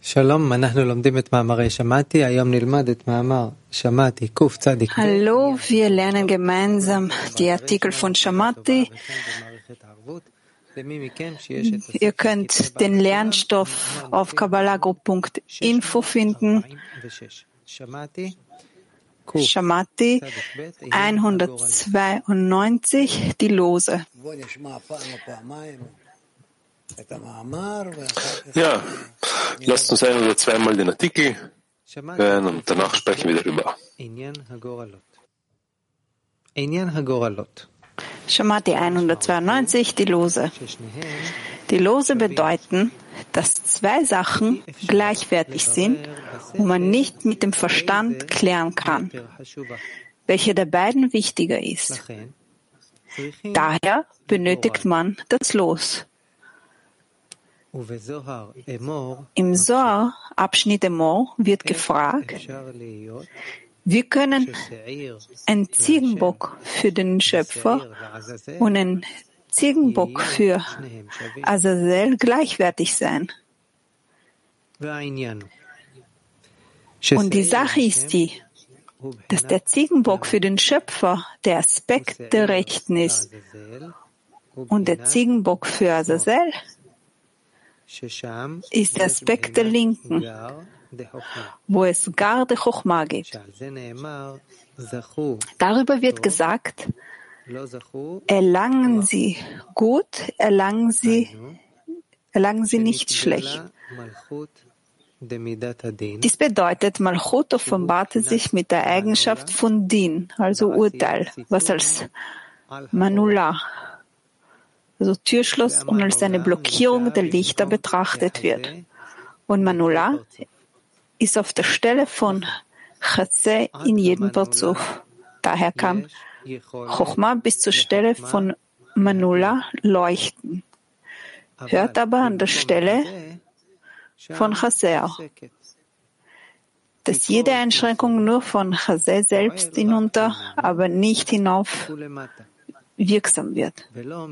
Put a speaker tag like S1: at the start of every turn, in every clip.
S1: שלום, אנחנו לומדים את מאמרי שמעתי, היום נלמד את מאמר שמעתי קצ"ב.
S2: Hallo, wir lernen gemeinsam die Artikel von Shamati. Ihr könnt den Lernstoff auf kabbalagroup.info finden. Shamati 192, die Lose.
S3: Ja, lasst uns ein oder zweimal den Artikel hören und danach sprechen wir darüber.
S2: Shamati 192, die Lose. Die Lose bedeuten, dass zwei Sachen gleichwertig sind und man nicht mit dem Verstand klären kann, welche der beiden wichtiger ist. Daher benötigt man das Los. Im Zohar, Abschnitt Emor, wird gefragt, wir können ein Ziegenbock für den Schöpfer und ein Ziegenbock für Azazel gleichwertig sein. Und die Sache ist die, dass der Ziegenbock für den Schöpfer der Aspekt der Rechten ist und der Ziegenbock für Azazel ist der Aspekt der Linken, wo es Gar de Chochma gibt. Darüber wird gesagt, erlangen Sie gut, erlangen Sie nicht schlecht. Dies bedeutet, Malchut offenbarte sich mit der Eigenschaft von Din, also Urteil, was als Manula, also Türschloss, und als eine Blockierung der Lichter betrachtet wird. Und Manula ist auf der Stelle von Chaseh in jedem Parzuf. Daher kann Chochma bis zur Stelle von Manula leuchten, hört aber an der Stelle von Chaseh auf, dass jede Einschränkung nur von Chaseh selbst hinunter, aber nicht hinauf wirksam wird.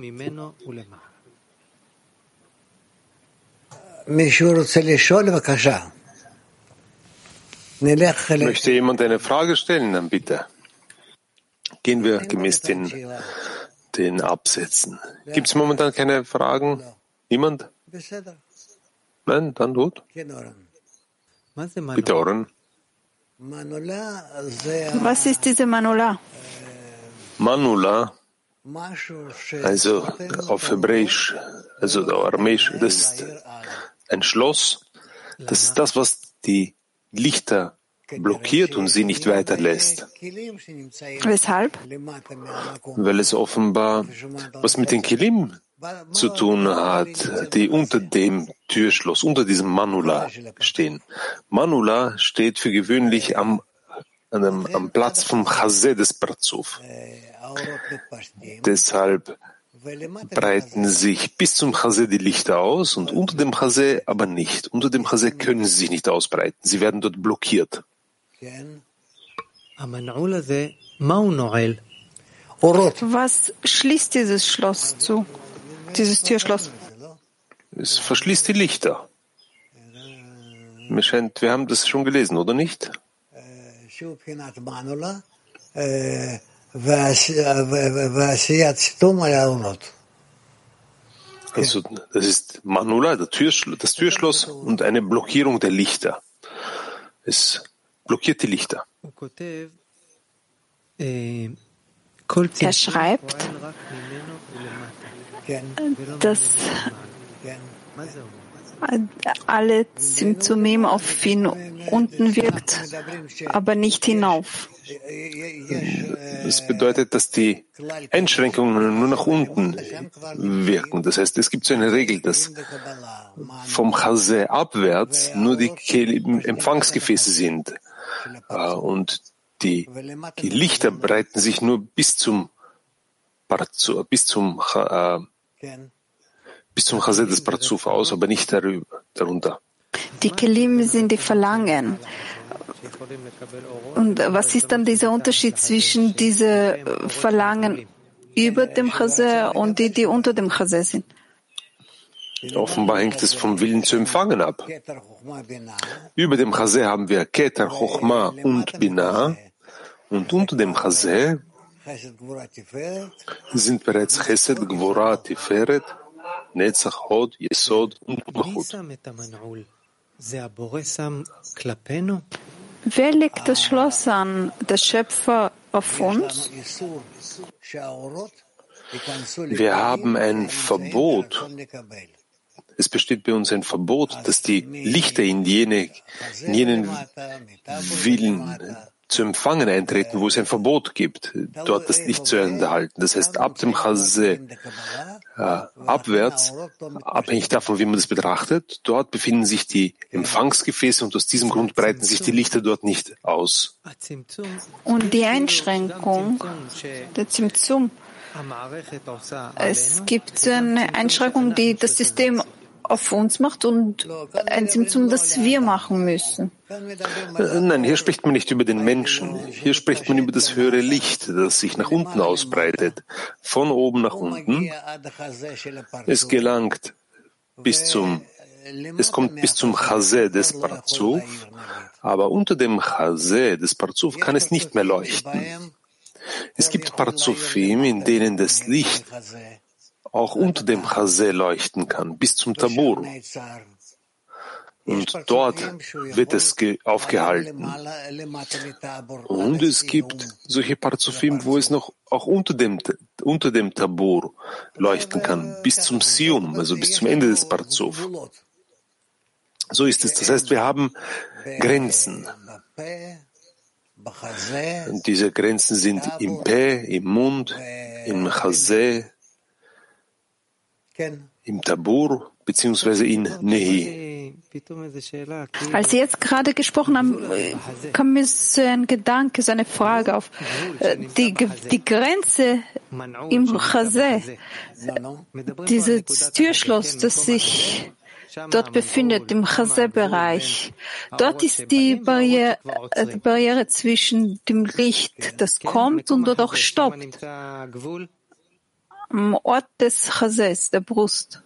S3: Möchte jemand eine Frage stellen, dann bitte. Gehen wir gemäß den Absätzen. Gibt es momentan keine Fragen? Niemand? Nein, dann gut. Bitte, Oren.
S2: Was ist diese Manula?
S3: Manula, also auf Hebräisch, also Aramäisch, das ist ein Schloss. Das ist das, was die Lichter blockiert und sie nicht weiterlässt.
S2: Weshalb?
S3: Weil es offenbar was mit den Kelim zu tun hat, die unter dem Türschloss, unter diesem Manula stehen. Manula steht für gewöhnlich am Platz vom Chaseh des Parzuf. Deshalb breiten sich bis zum Chaseh die Lichter aus und unter dem Chaseh aber nicht. Unter dem Chaseh können sie sich nicht ausbreiten. Sie werden dort blockiert.
S2: Was schließt dieses Schloss zu? Dieses Türschloss?
S3: Es verschließt die Lichter. Mir scheint, wir haben das schon gelesen, oder nicht? Also, das ist Manula, das Türschloss und eine Blockierung der Lichter. Es blockiert die Lichter.
S2: Er schreibt, dass alle Zimtzumim auf ihn unten wirkt, aber nicht hinauf.
S3: Das bedeutet, dass die Einschränkungen nur nach unten wirken. Das heißt, es gibt so eine Regel, dass vom Chaseh abwärts nur die Empfangsgefäße sind. Und die Lichter breiten sich nur bis zum Chaseh des Parzuf aus, aber nicht darunter.
S2: Die Kelim sind die Verlangen. Und was ist dann dieser Unterschied zwischen diese Verlangen über dem Chaseh und die unter dem Chaseh sind?
S3: Offenbar hängt es vom Willen zu empfangen ab. Über dem Chazé haben wir Keter, Chochma und Binah. Und unter dem Chazé sind bereits Chesed, Gvora, Tiferet, Netzach, Hod, Yesod und Malchut.
S2: Wer legt das Schloss an? Der Schöpfer auf uns?
S3: Wir haben ein Verbot. Es besteht bei uns ein Verbot, dass die Lichter in jenen Willen zu empfangen eintreten, wo es ein Verbot gibt, dort das Licht zu enthalten. Das heißt, ab dem Chazé abwärts, abhängig davon, wie man das betrachtet, dort befinden sich die Empfangsgefäße und aus diesem Grund breiten sich die Lichter dort nicht aus.
S2: Und die Einschränkung, der Zimtzum, es gibt so eine Einschränkung, die das System auf uns macht und ein Zimtzum, das wir machen müssen.
S3: Nein, hier spricht man nicht über den Menschen. Hier spricht man über das höhere Licht, das sich nach unten ausbreitet. Von oben nach unten. Es kommt bis zum Chazé des Parzuf, aber unter dem Chazé des Parzuf kann es nicht mehr leuchten. Es gibt Parzufim, in denen das Licht auch unter dem Chazé leuchten kann, bis zum Tabur. Und dort wird es aufgehalten. Und es gibt solche Parzufim, wo es noch auch unter dem Tabur leuchten kann, bis zum Sium, also bis zum Ende des Parzuf. So ist es. Das heißt, wir haben Grenzen. Und diese Grenzen sind im Peh, im Mund, im Chazé, im Tabur beziehungsweise in Nehi.
S2: Als Sie jetzt gerade gesprochen haben, kam mir so ein Gedanke, so eine Frage auf. Die Grenze im Chazé, dieses Türschloss, das sich dort befindet, im Chazé-Bereich, dort ist die Barriere zwischen dem Licht, das kommt und dort auch stoppt. Am Ort des Chazés, der Brust.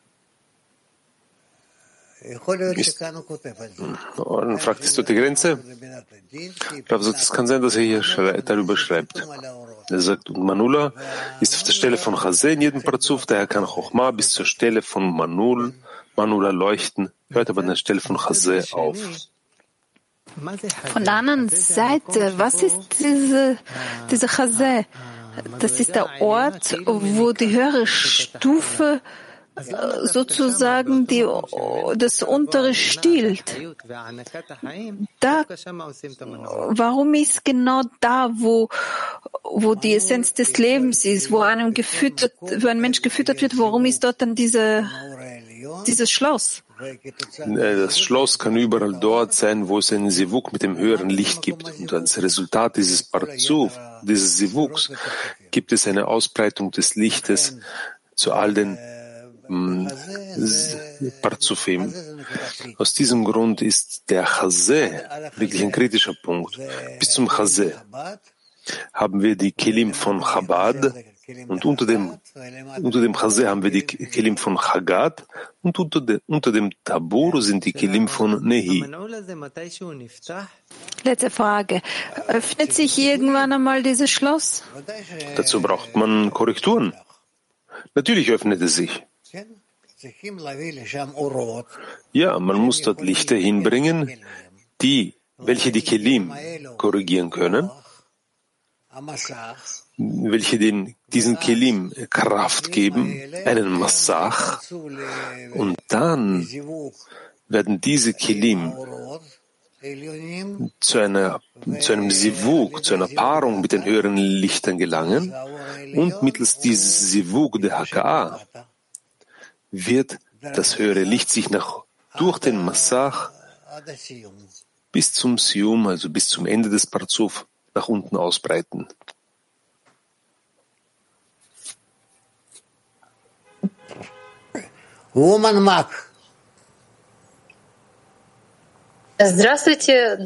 S3: Dann fragt es dort die Grenze. Also es kann sein, dass er hier darüber schreibt. Er sagt, und Manula ist auf der Stelle von Chazé in jedem Parzuf, daher kann Chochma bis zur Stelle von Manula leuchten, hört aber an der Stelle von Chazé auf.
S2: Von der anderen Seite, was ist diese Chazé? Das ist der Ort, wo die höhere Stufe sozusagen das untere stiehlt. Warum ist genau da, wo die Essenz des Lebens ist, wo ein Mensch gefüttert wird, warum ist dort dann dieses Schloss?
S3: Das Schloss kann überall dort sein, wo es einen Sivuk mit dem höheren Licht gibt. Und als Resultat dieses Parzuf, dieses Sivuks, gibt es eine Ausbreitung des Lichtes zu all den Parzufim. Aus diesem Grund ist der Chazé wirklich ein kritischer Punkt. Bis zum Chazé haben wir die Kelim von Chabad und unter dem Chazé haben wir die Kelim von Chagat und unter dem Tabur sind die Kelim von Nehi.
S2: Letzte Frage. Öffnet sich irgendwann einmal dieses Schloss?
S3: Dazu braucht man Korrekturen. Natürlich öffnet es sich. Ja, man muss dort Lichter hinbringen, welche die Kelim korrigieren können, welche diesen Kelim Kraft geben, einen Massach, und dann werden diese Kelim zu einem Sivuk, zu einer Paarung mit den höheren Lichtern gelangen, und mittels dieses Sivuk der Haka'a wird das höhere Licht sich durch den Massach bis zum Sium, also bis zum Ende des Parzuf, nach unten ausbreiten.
S4: Woman Mac.
S5: Здравствуйте,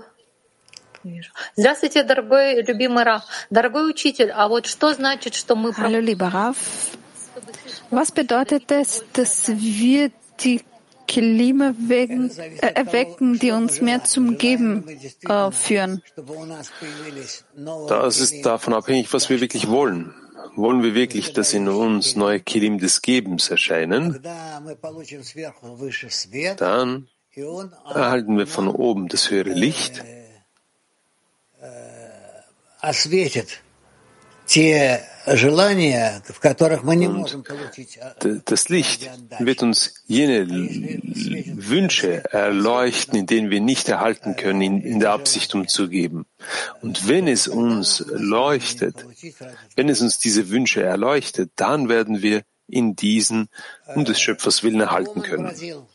S5: дорогой любимый Рав. Дорогой учитель, а вот что значит, что мы...
S2: Hallo, lieber Rav. Was bedeutet es, dass wir die Kelim erwecken, die uns mehr zum Geben führen.
S3: Das ist davon abhängig, was wir wirklich wollen. Wollen wir wirklich, dass in uns neue Kelim des Gebens erscheinen? Dann erhalten wir von oben das höhere Licht. Und das Licht wird uns jene Wünsche erleuchten, in denen wir nicht erhalten können, in der Absicht, um zu geben. Und wenn es uns leuchtet, wenn es uns diese Wünsche erleuchtet, dann werden wir in diesen um des Schöpfers Willen erhalten können.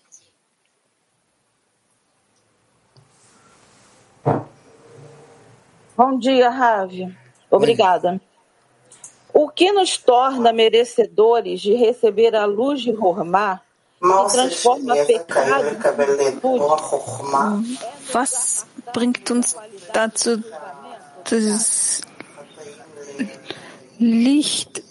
S4: Bom dia, Ravi. Obrigada. O que nos torna merecedores de receber a luz de Hormá e transforma pecado em virtude?
S2: Was bringt uns dazu, das Licht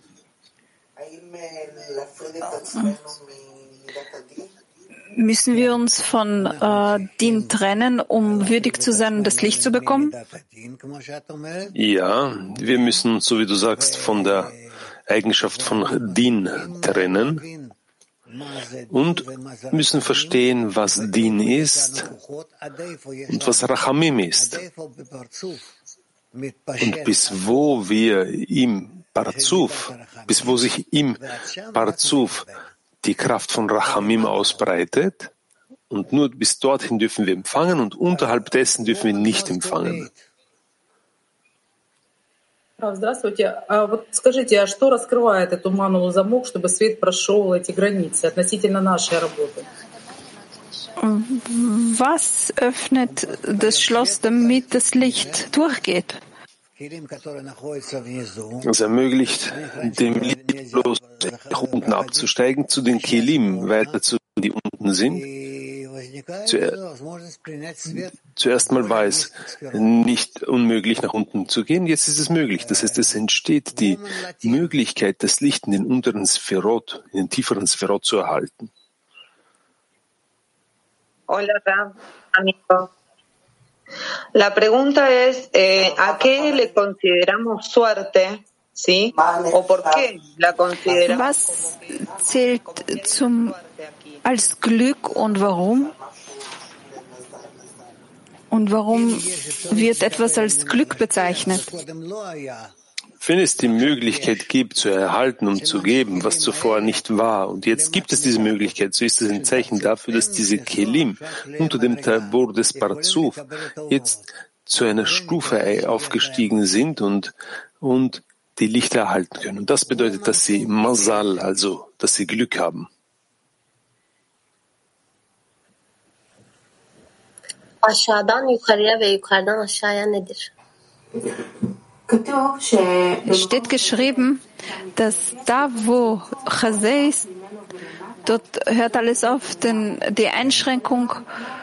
S2: müssen wir uns von Din trennen, um würdig zu sein und das Licht zu bekommen?
S3: Ja, wir müssen uns, so wie du sagst, von der Eigenschaft von Din trennen und müssen verstehen, was Din ist und was Rachamim ist. Und bis wo wir im Parzuf, bis wo sich im Parzuf die Kraft von Rachamim ausbreitet, und nur bis dorthin dürfen wir empfangen und unterhalb dessen dürfen wir nicht empfangen.
S6: Здравствуйте. Вот скажите, а что раскрывает эту ману замок, чтобы свет прошел эти границы относительно нашей работы?
S2: Was öffnet das Schloss, damit das Licht durchgeht?
S3: Es ermöglicht dem Licht bloß nach unten abzusteigen, zu den Kelim weiter zu, die unten sind. Zuerst mal war es nicht unmöglich, nach unten zu gehen, jetzt ist es möglich. Das heißt, es entsteht die Möglichkeit, das Licht in den unteren Sphärot, in den tieferen Sphärot zu erhalten.
S7: Hola, Ram, amigo. La pregunta es, ¿a qué le consideramos suerte? ¿Sí? ¿O por qué la consideramos?
S2: Was zählt als Glück und warum? Und warum wird etwas als Glück bezeichnet?
S3: Wenn es die Möglichkeit gibt, zu erhalten, um zu geben, was zuvor nicht war, und jetzt gibt es diese Möglichkeit, so ist es ein Zeichen dafür, dass diese Kelim unter dem Tabor des Parzuf jetzt zu einer Stufe aufgestiegen sind und die Lichter erhalten können. Und das bedeutet, dass sie Masal, also dass sie Glück haben.
S5: Aşağıdan yukarıya ve yukarıdan aşağıya nedir?
S2: Es steht geschrieben, dass da, wo Chazé ist, dort hört alles auf, denn die Einschränkung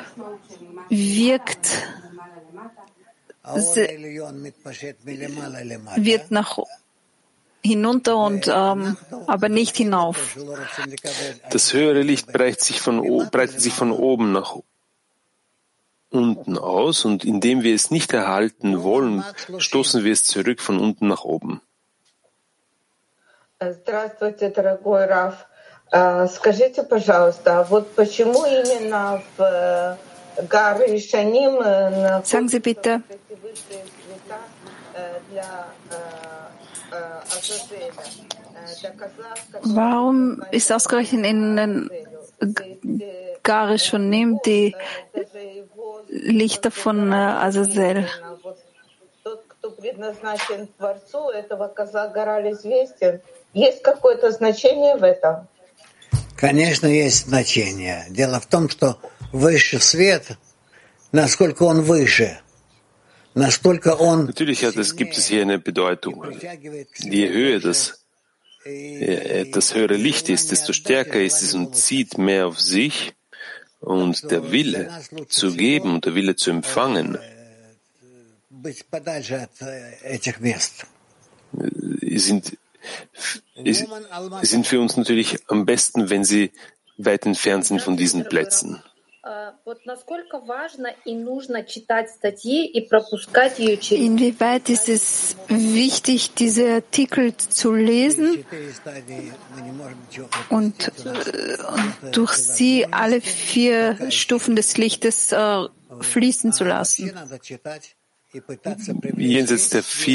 S2: wird nach hinunter und aber nicht hinauf.
S3: Das höhere Licht breitet sich von oben nach unten aus, und indem wir es nicht erhalten wollen, stoßen wir es zurück von unten nach oben.
S7: Здравствуйте, дорогой Раф. Скажите, пожалуйста, вот почему именно в горы Шаним
S2: Sagen Sie bitte, warum ist ausgerechnet in den Garishonim die Lichter von Azazel?
S7: Есть какое-то значение в этом?
S8: Конечно, есть значение. Дело в том, что высший свет, насколько он выше, настолько он...
S3: Natürlich gibt es hier eine Bedeutung. Je höher das höhere Licht ist, desto stärker ist es und zieht mehr auf sich. Und der Wille zu geben und der Wille zu empfangen sind für uns natürlich am besten, wenn sie weit entfernt sind von diesen Plätzen.
S2: Inwieweit ist es wichtig, diese Artikel zu lesen und durch sie alle 4 Stufen des Lichtes fließen zu lassen?
S3: Jenseits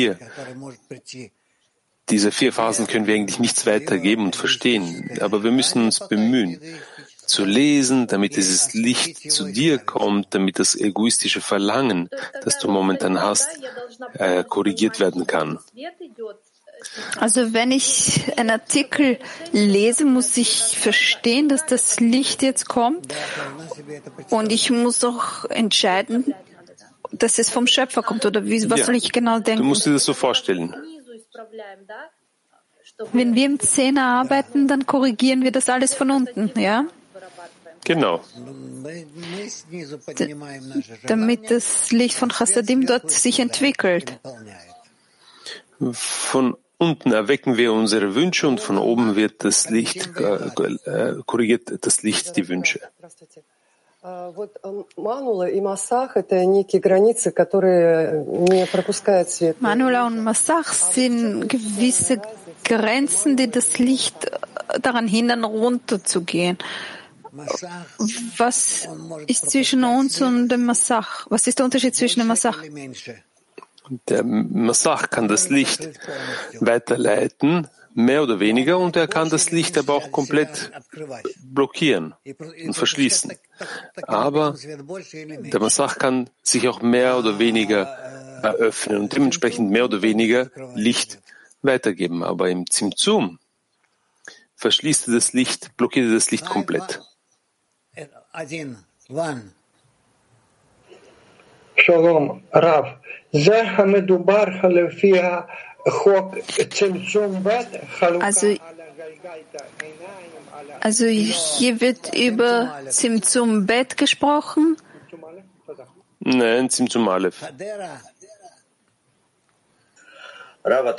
S3: dieser 4 Phasen können wir eigentlich nichts weitergeben und verstehen, aber wir müssen uns bemühen, zu lesen, damit dieses Licht zu dir kommt, damit das egoistische Verlangen, das du momentan hast, korrigiert werden kann.
S2: Also wenn ich einen Artikel lese, muss ich verstehen, dass das Licht jetzt kommt und ich muss auch entscheiden, dass es vom Schöpfer kommt, oder was soll ich genau denken?
S3: Du musst dir das so vorstellen.
S2: Wenn wir im Zehner arbeiten, dann korrigieren wir das alles von unten, ja?
S3: Genau.
S2: Damit das Licht von Chasadim dort sich entwickelt.
S3: Von unten erwecken wir unsere Wünsche und von oben wird das Licht, korrigiert das Licht die Wünsche.
S2: Manula und Masach sind gewisse Grenzen, die das Licht daran hindern, runterzugehen. Was ist zwischen uns und dem Masach? Was ist der Unterschied zwischen dem Masach?
S3: Der Masach kann das Licht weiterleiten, mehr oder weniger, und er kann das Licht aber auch komplett blockieren und verschließen. Aber der Masach kann sich auch mehr oder weniger eröffnen und dementsprechend mehr oder weniger Licht weitergeben. Aber im Tzimtzum verschließt er das Licht, blockiert er das Licht komplett.
S9: Shalom, Rav.
S2: Also hier wird über Tzimtzum Bet gesprochen?
S3: Nein, Tzimtzum Aleph.
S2: Rav,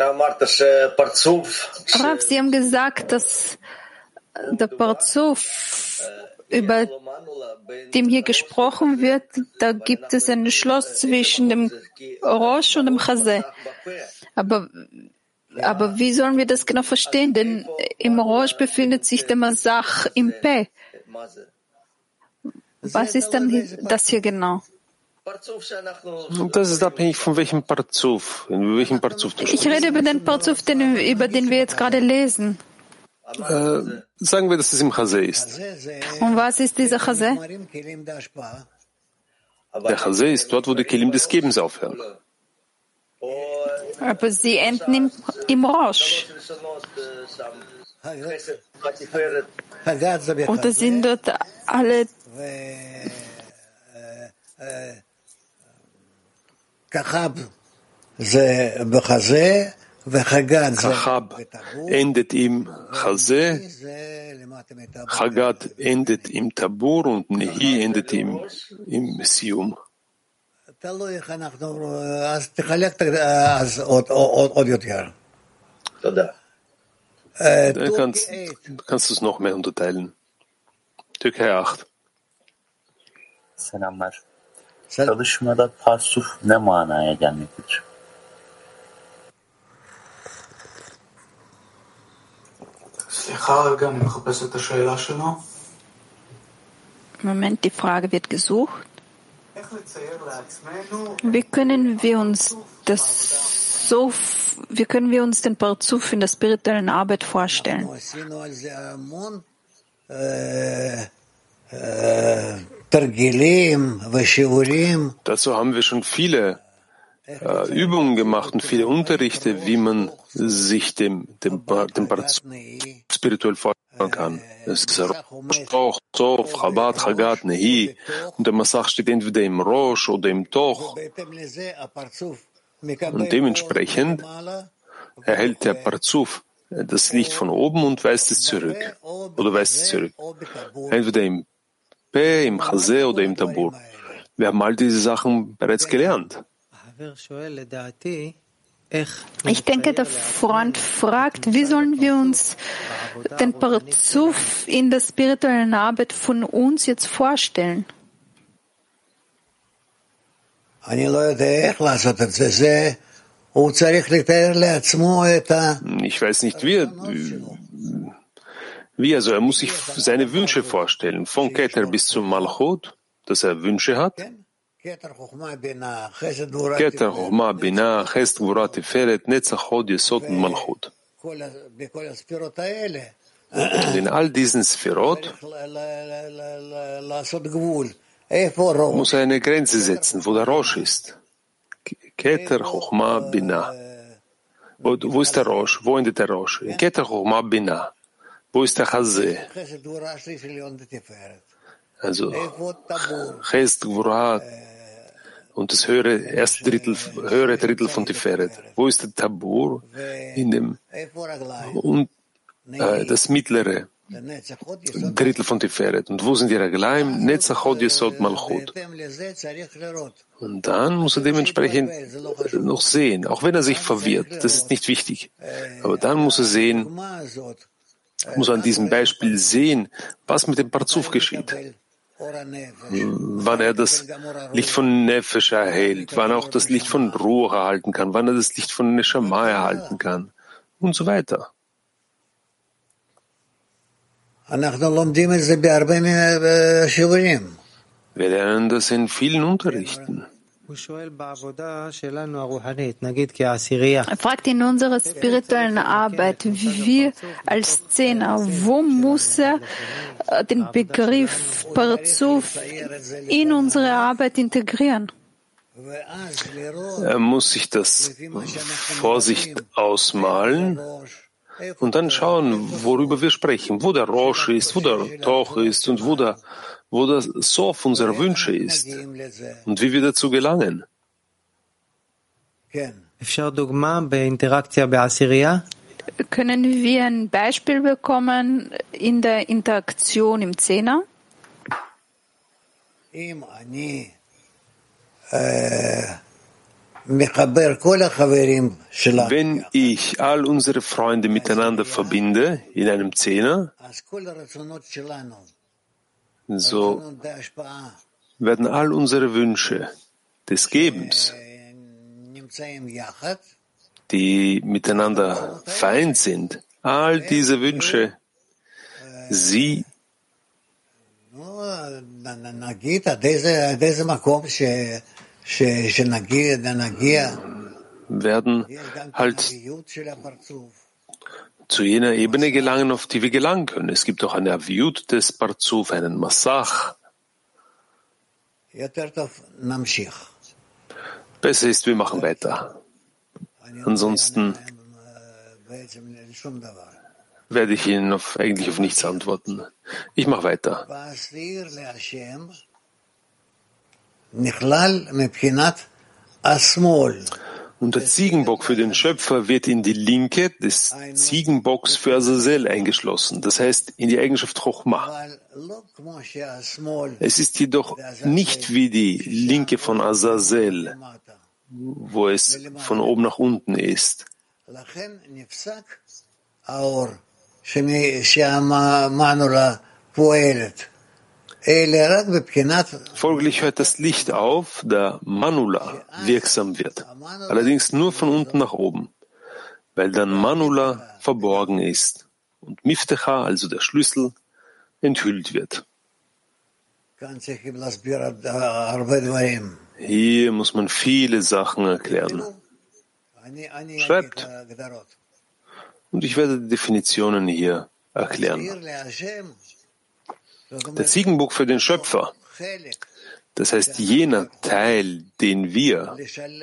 S2: Sie haben gesagt, dass der Parzuf, über dem hier gesprochen wird, da gibt es ein Schloss zwischen dem Rosh und dem Chazé. Aber wie sollen wir das genau verstehen? Denn im Rosh befindet sich der Masach im Peh. Was ist dann das hier genau?
S3: Das ist abhängig von welchem Parzuf. In welchem Parzuf du sprichst.
S2: Ich rede über den Parzuf, über den wir jetzt gerade lesen.
S3: Sagen wir, dass es im Chazé ist.
S2: Und was ist dieser Chazé?
S3: Der Chazé ist dort, wo die Kelim des Gebens aufhören.
S2: Aber sie enden im Rosh. Oder sind dort alle
S8: Kachab
S3: endet im Chazé, Chagat endet im Tabur und Nehi endet im Sium. Dann kannst du es noch mehr unterteilen. Türkei 8.
S10: Selamlar. Çalışmada parsuf ne manaya gelmektedir?
S2: Moment, die Frage wird gesucht. Wie können wir uns den Parzuf in der spirituellen Arbeit vorstellen?
S3: Dazu haben wir schon viele Übungen gemacht und viele Unterrichte, wie man sich dem Parzuf spirituell vorstellen kann. Es ist Rosh, Sof, Chabad, Chagat, Nehi, und der Masach steht entweder im Rosh oder im Toch. Und dementsprechend erhält der Parzuf das Licht von oben und weist es zurück. Oder weist es zurück. Entweder im Peh, im Chazé oder im Tabur. Wir haben all diese Sachen bereits gelernt.
S2: Ich denke, der Freund fragt, wie sollen wir uns den Parzuf in der spirituellen Arbeit von uns jetzt vorstellen?
S3: Ich weiß nicht, wie, also er muss sich seine Wünsche vorstellen, von Keter bis zum Malchut, dass er Wünsche hat. Keter, Chochma, Binah, Chesed, Gvura, Tiferet, Netzach, Hod, Yesod und Malchut. Und in all diesen Sphirot muss er eine Grenze setzen, wo der Rosh ist. Keter, Chochma, Binah. Wo ist der Rosh? Wo endet der Rosh? In Keter, Chochma, Binah. Wo ist der Chazeh? Also Chesed, Gvura und das höhere Drittel von Tiferet. Wo ist der Tabur? In dem und das mittlere Drittel von Tiferet. Und wo sind die Raglaim? Netzach, Hod, Yesod, Malchut. Und dann muss er dementsprechend noch sehen, auch wenn er sich verwirrt. Das ist nicht wichtig. Aber dann muss er sehen, muss an diesem Beispiel sehen, was mit dem Parzuf geschieht. Wann er das Licht von Nefesh erhält, wann er auch das Licht von Ruach erhalten kann, wann er das Licht von Neshama erhalten kann und so weiter. Wir lernen das in vielen Unterrichten.
S2: Er fragt in unserer spirituellen Arbeit, wir als Zehner, wo muss er den Begriff Parzuf in unsere Arbeit integrieren?
S3: Er muss sich das vor sich ausmalen und dann schauen, worüber wir sprechen, wo der Rosh ist, wo der Toch ist und wo der Sof unserer Wünsche ist und wie wir dazu gelangen.
S2: Können wir ein Beispiel bekommen in der Interaktion im Zehner?
S3: Wenn ich all unsere Freunde miteinander verbinde in einem Zehner, so werden all unsere Wünsche des Gebens, die miteinander vereint sind, all diese Wünsche, sie werden halt zu jener Ebene gelangen, auf die wir gelangen können. Es gibt auch eine Aviut des Parzuf, einen Massach. Besser ist, wir machen weiter. Ansonsten werde ich Ihnen eigentlich auf nichts antworten. Ich mache weiter. Und der Ziegenbock für den Schöpfer wird in die Linke des Ziegenbocks für Azazel eingeschlossen, das heißt in die Eigenschaft Chochma. Es ist jedoch nicht wie die Linke von Azazel, wo es von oben nach unten ist. Folglich hört das Licht auf, da Manula wirksam wird, allerdings nur von unten nach oben, weil dann Manula verborgen ist und Miftecha, also der Schlüssel, enthüllt wird. Hier muss man viele Sachen erklären. Schreibt. Und ich werde die Definitionen hier erklären. Der Ziegenbock für den Schöpfer, das heißt jener Teil, den wir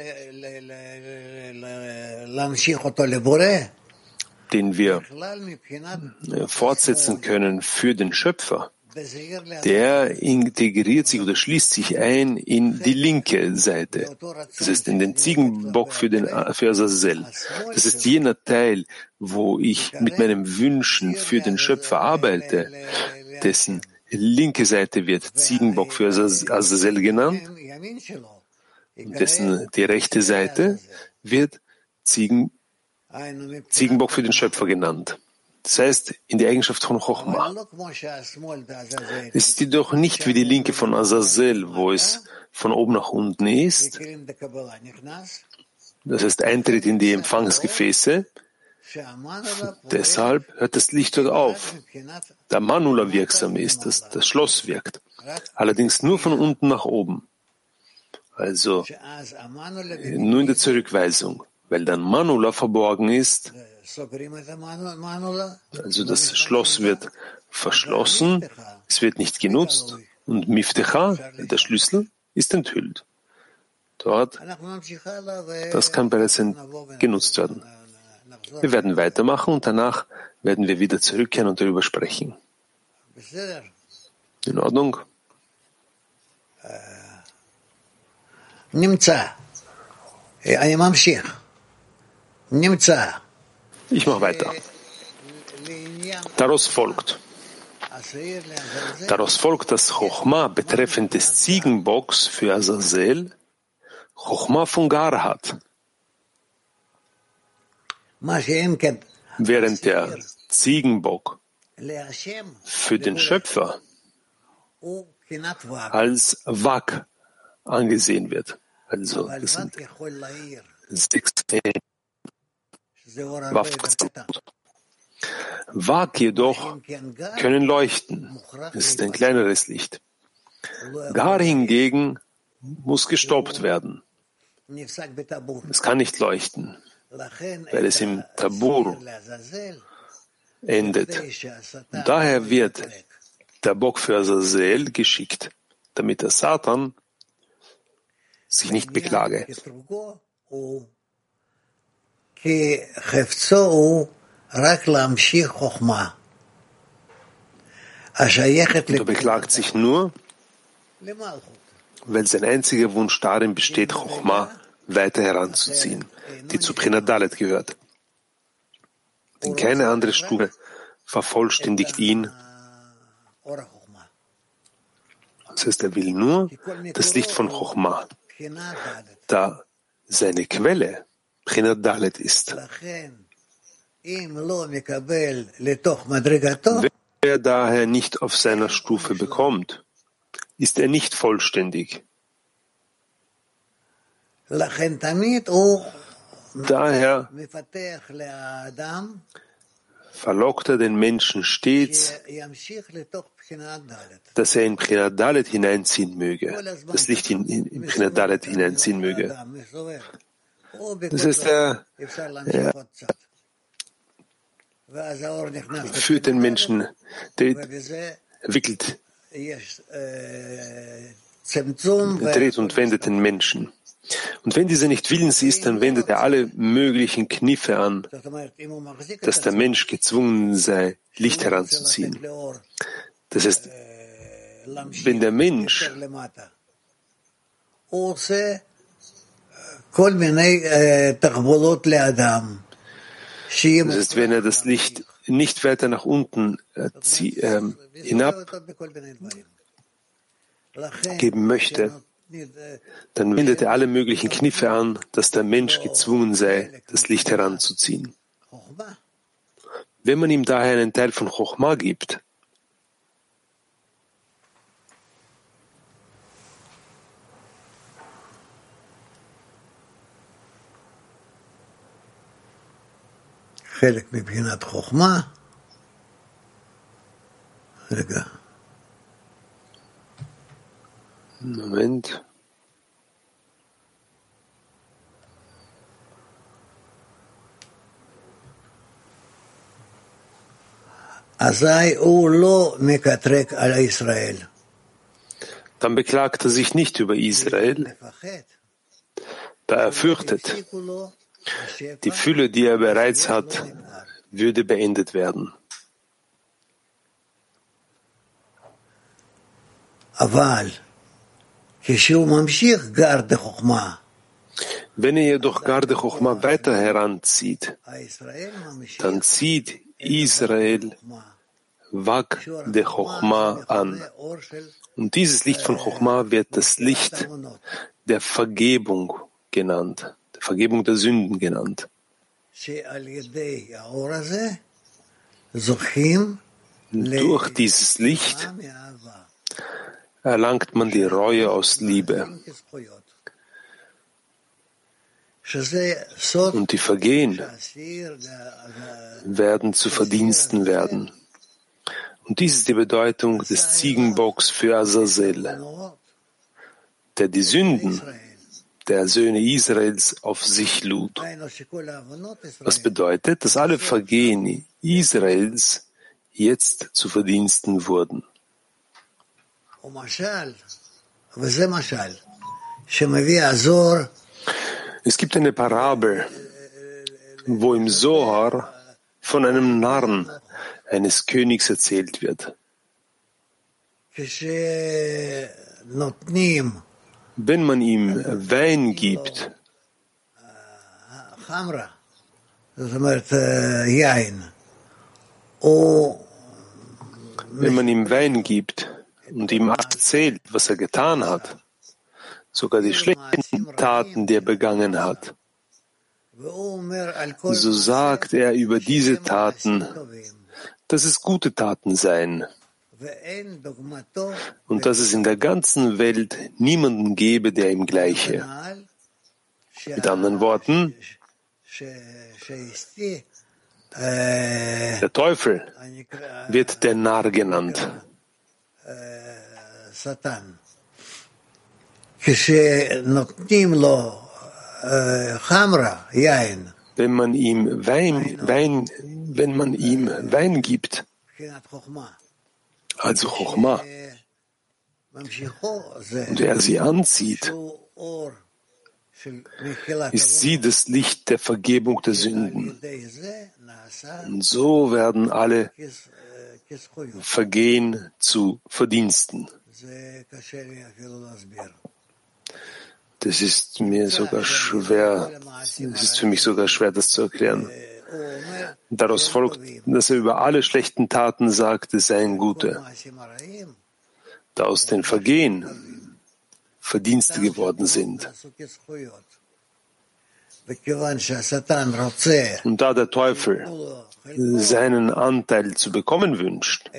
S3: fortsetzen können für den Schöpfer, der integriert sich oder schließt sich ein in die linke Seite. Das heißt in den Ziegenbock für Azazel. Das ist jener Teil, wo ich mit meinen Wünschen für den Schöpfer arbeite, dessen linke Seite wird Ziegenbock für Azazel genannt, dessen die rechte Seite wird Ziegenbock für den Schöpfer genannt. Das heißt, in der Eigenschaft von Chochma. Es ist jedoch nicht wie die Linke von Azazel, wo es von oben nach unten ist. Das heißt, Eintritt in die Empfangsgefäße. Deshalb hört das Licht dort auf, da Manula wirksam ist, das Schloss wirkt. Allerdings nur von unten nach oben. Also nur in der Zurückweisung, weil dann Manula verborgen ist. Also das Schloss wird verschlossen, es wird nicht genutzt und Miftecha, der Schlüssel, ist enthüllt. Dort, das kann bereits genutzt werden. Wir werden weitermachen und danach werden wir wieder zurückkehren und darüber sprechen. In Ordnung? Ich mache weiter. Daraus folgt, dass Chochma betreffend des Ziegenbocks für Azazel Chochma von Gar hat. Während der Ziegenbock für den Schöpfer als Wak angesehen wird. Also das sind 6 Wak jedoch können leuchten. Es ist ein kleineres Licht. Gar hingegen muss gestoppt werden. Es kann nicht leuchten, weil es im Tabur endet. Daher wird der Bock für Azazel geschickt, damit der Satan sich nicht beklage. Und er beklagt sich nur, weil sein einziger Wunsch darin besteht, Chochma weiter heranzuziehen, die zu Brinat Dalet gehört. Denn keine andere Stufe vervollständigt ihn. Das heißt, er will nur das Licht von Chochma, da seine Quelle Brinat Dalet ist. Wenn er daher nicht auf seiner Stufe bekommt, ist er nicht vollständig. Daher verlockt er den Menschen stets, dass er in Brinat Dalet hineinziehen möge, das Licht in Brinat Dalet hineinziehen möge. Das heißt, er führt den Menschen, der wickelt, dreht und wendet den Menschen. Und wenn dieser nicht willens ist, dann wendet er alle möglichen Kniffe an, dass der Mensch gezwungen sei, Licht heranzuziehen. Das heißt, wenn der Mensch das heißt, wenn er das Licht nicht weiter nach unten hinabgeben möchte, dann wendet er alle möglichen Kniffe an, dass der Mensch gezwungen sei, das Licht heranzuziehen. Wenn man ihm daher einen Teil von Chochma gibt, Moment. Dann beklagt er sich nicht über Israel, da er fürchtet, die Fülle, die er bereits hat, würde beendet werden. Wenn er jedoch Garde Chochma weiter heranzieht, dann zieht Israel Wak de Chochma an. Und dieses Licht von Chochma wird das Licht der Vergebung genannt, der Vergebung der Sünden genannt. Durch dieses Licht erlangt man die Reue aus Liebe. Und die Vergehen werden zu Verdiensten werden. Und dies ist die Bedeutung des Ziegenbocks für Azazel, der die Sünden der Söhne Israels auf sich lud. Was bedeutet, dass alle Vergehen Israels jetzt zu Verdiensten wurden. Es gibt eine Parabel, wo im Zohar von einem Narren eines Königs erzählt wird. Wenn man ihm Wein gibt, und ihm erzählt, was er getan hat, sogar die schlechten Taten, die er begangen hat, so sagt er über diese Taten, dass es gute Taten seien und dass es in der ganzen Welt niemanden gebe, der ihm gleiche. Mit anderen Worten, der Teufel wird der Narr genannt. Wenn man ihm Wein gibt, also Chochma, und er sie anzieht, ist sie das Licht der Vergebung der Sünden. Und so werden alle Vergehen zu Verdiensten. Das ist mir sogar schwer, es ist für mich sogar schwer, das zu erklären. Daraus folgt, dass er über alle schlechten Taten sagt, es seien gute. Da aus den Vergehen Verdienste geworden sind. Und da der Teufel seinen Anteil zu bekommen wünscht,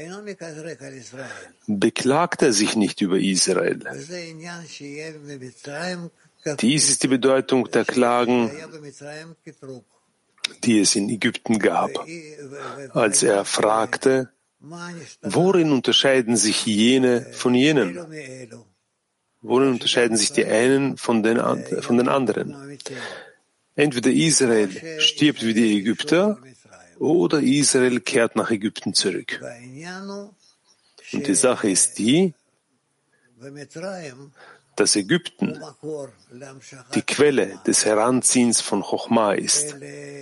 S3: beklagt er sich nicht über Israel. Dies ist die Bedeutung der Klagen, die es in Ägypten gab, als er fragte, worin unterscheiden sich jene von jenen? Worin unterscheiden sich die einen von den anderen? Entweder Israel stirbt wie die Ägypter oder Israel kehrt nach Ägypten zurück. Und die Sache ist die, dass Ägypten die Quelle des Heranziehens von Chochma ist.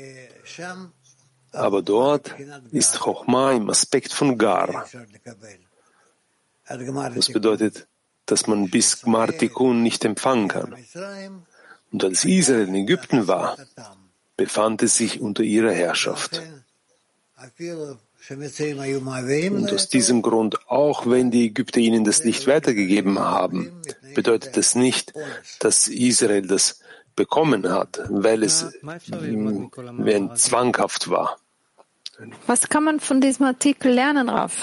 S3: Aber dort ist Chochma im Aspekt von Gar. Das bedeutet, dass man bis Gmar Tikkun nicht empfangen kann. Und als Israel in Ägypten war, befand es sich unter ihrer Herrschaft. Und aus diesem Grund, auch wenn die Ägypter ihnen das Licht weitergegeben haben, bedeutet das nicht, dass Israel das bekommen hat, weil es zwanghaft war.
S2: Was kann man von diesem Artikel lernen, Rav?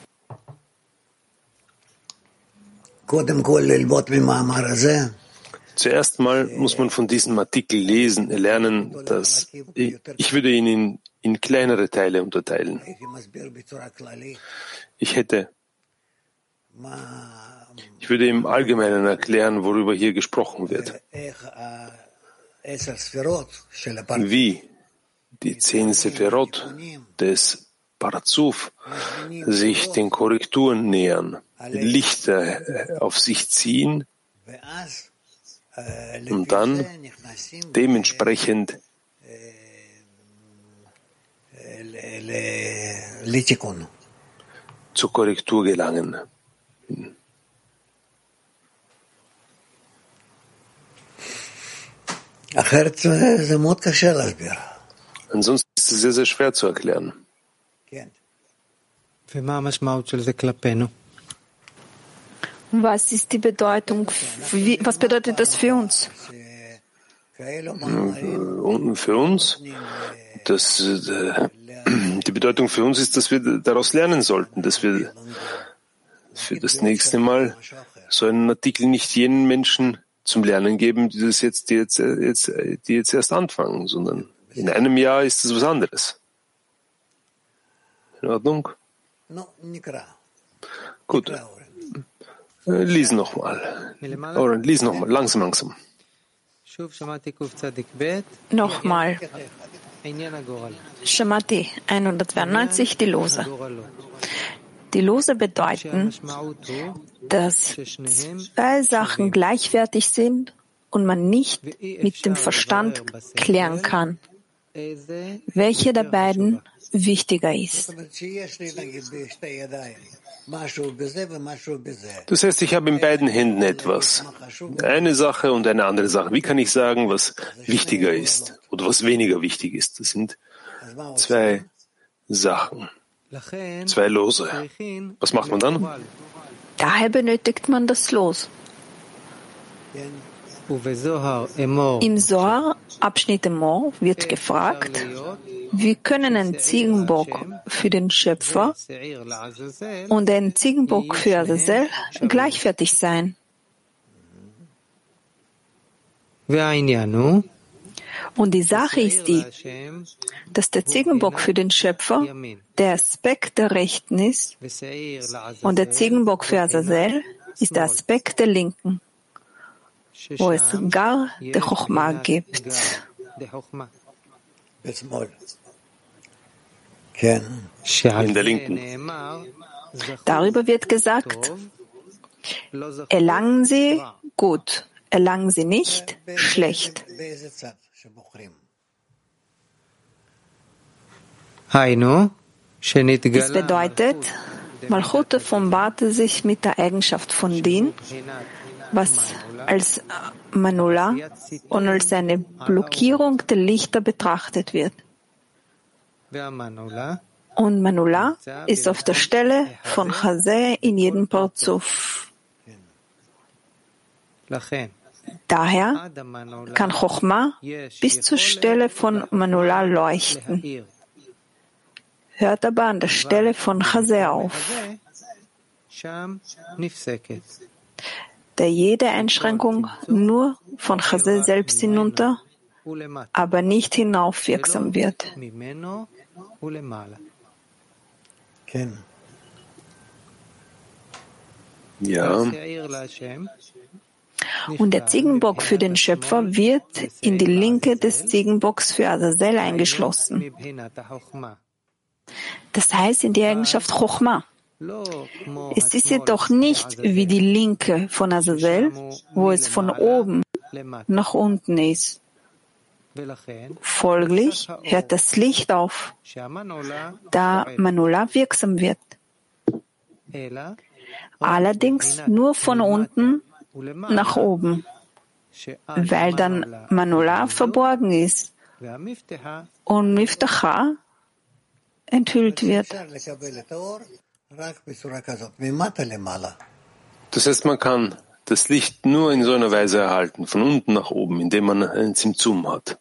S3: Zuerst mal muss man von diesem Artikel lemnen, dass ich würde ihn in kleinere Teile unterteilen. Ich würde im Allgemeinen erklären, worüber hier gesprochen wird. Wie die 10 Sephirot des Parzuf sich den Korrekturen nähern, Lichter auf sich ziehen und dann dementsprechend zur Korrektur gelangen. Ansonsten ist es sehr, sehr schwer zu erklären.
S2: Was ist die Bedeutung? Was bedeutet das für uns?
S3: Und für uns, Die Bedeutung für uns ist, dass wir daraus lernen sollten, dass wir für das nächste Mal so einen Artikel nicht jenen Menschen zum Lernen geben, die jetzt erst anfangen, sondern in einem Jahr ist es was anderes. In Ordnung? Gut. Lies nochmal. Lies nochmal, langsam.
S2: Nochmal. Shamati 192, die Lose. Die Lose bedeuten, dass zwei Sachen gleichwertig sind und man nicht mit dem Verstand klären kann, welche der beiden wichtiger ist.
S3: Das heißt, ich habe in beiden Händen etwas. Eine Sache und eine andere Sache. Wie kann ich sagen, was wichtiger ist oder was weniger wichtig ist? Das sind zwei Sachen, zwei Lose. Was macht man dann?
S2: Daher benötigt man das Los. Im Zohar, Abschnitt Emor, wird gefragt, wie können ein Ziegenbock für den Schöpfer und ein Ziegenbock für Azazel gleichwertig sein? Und die Sache ist die, dass der Ziegenbock für den Schöpfer der Aspekt der Rechten ist und der Ziegenbock für Azazel ist der Aspekt der Linken, wo es gar der Chochma gibt.
S3: In der Linken.
S2: Darüber wird gesagt, erlangen Sie gut, erlangen Sie nicht schlecht. Es bedeutet, Malchut offenbarte sich mit der Eigenschaft von Din, was als Manula und als eine Blockierung der Lichter betrachtet wird. Und Manula ist auf der Stelle von Chazeh in jedem Parzuf. Daher kann Chochma bis zur Stelle von Manula leuchten, hört aber an der Stelle von Chazeh auf, der jede Einschränkung nur von Chazeh selbst hinunter, aber nicht hinauf wirksam wird.
S3: Ja.
S2: Und der Ziegenbock für den Schöpfer wird in die Linke des Ziegenbocks für Azazel eingeschlossen. Das heißt in die Eigenschaft Chochma. Es ist jedoch nicht wie die Linke von Azazel, wo es von oben nach unten ist. Folglich hört das Licht auf, da Manula wirksam wird. Allerdings nur von unten nach oben, weil dann Manula verborgen ist und Miftacha enthüllt wird.
S3: Das heißt, man kann das Licht nur in so einer Weise erhalten, von unten nach oben, indem man einen Zimtzum hat.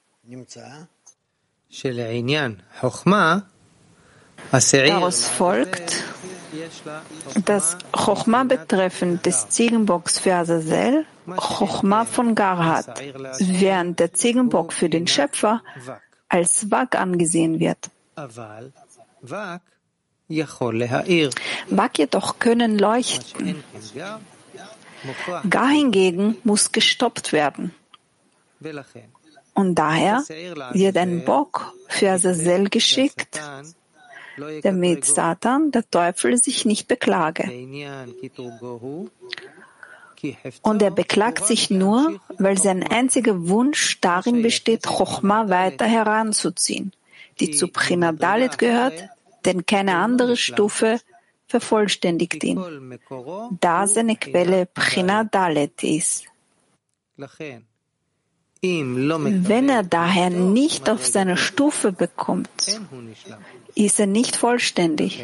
S2: Daraus folgt, dass Chochma betreffend des Ziegenbocks für Azazel Chochma von Gar hat, während der Ziegenbock für den Schöpfer als Wag angesehen wird. Wag jedoch können leuchten. Gar hingegen muss gestoppt werden. Und daher wird ein Bock für Azazel geschickt, damit Satan, der Teufel, sich nicht beklage. Und er beklagt sich nur, weil sein einziger Wunsch darin besteht, Chochma weiter heranzuziehen, die zu Bchina Dalet gehört, denn keine andere Stufe vervollständigt ihn, da seine Quelle Bchina Dalet ist. Wenn er daher nicht auf seine Stufe bekommt, ist er nicht vollständig.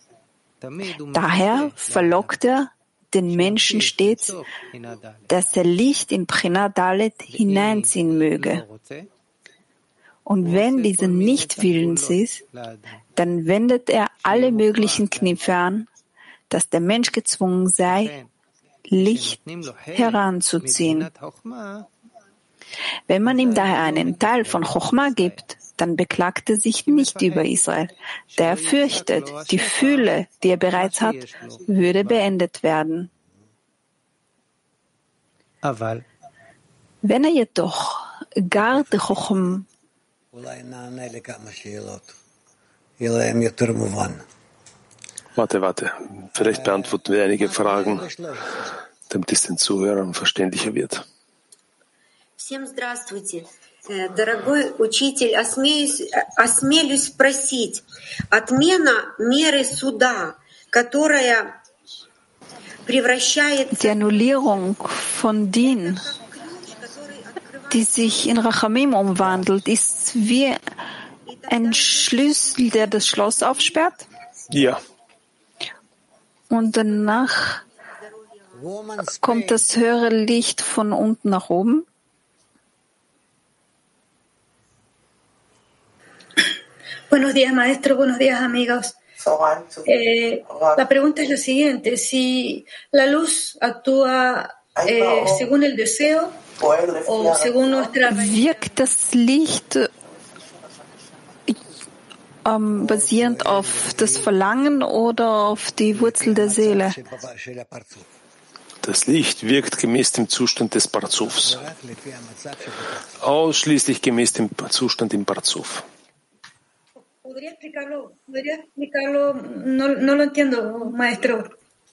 S2: Daher verlockt er den Menschen stets, dass er Licht in Bchina Dalet hineinziehen möge. Und wenn diese nicht willens ist, dann wendet er alle möglichen Kniffe an, dass der Mensch gezwungen sei, Licht heranzuziehen. Wenn man ihm daher einen Teil von Chochma gibt, dann beklagt er sich nicht über Israel, da er fürchtet, die Fülle, die er bereits hat, würde beendet werden. Wenn er jedoch gar die Chochma
S3: Warte. Vielleicht beantworten wir einige Fragen, damit es den Zuhörern verständlicher wird.
S11: Всем здравствуйте. Дорогой учитель, осмелюсь спросить, отмена меры суда, которая превращается...
S2: Die Annullierung von Din, die sich in Rachamim umwandelt, ist wie ein Schlüssel, der das Schloss aufsperrt?
S3: Ja.
S2: Und danach kommt das höhere Licht von unten nach oben?
S12: Buenos días, maestro. Buenos días, amigos. La pregunta es la siguiente. Si la luz actúa según el deseo o según nuestra...
S2: Wirkt das Licht basierend auf das Verlangen oder auf die Wurzel der Seele?
S3: Das Licht wirkt gemäß dem Zustand des Parzufs. Ausschließlich gemäß dem Zustand im Parzuf.
S12: ¿Podría explicarlo? No lo entiendo, maestro.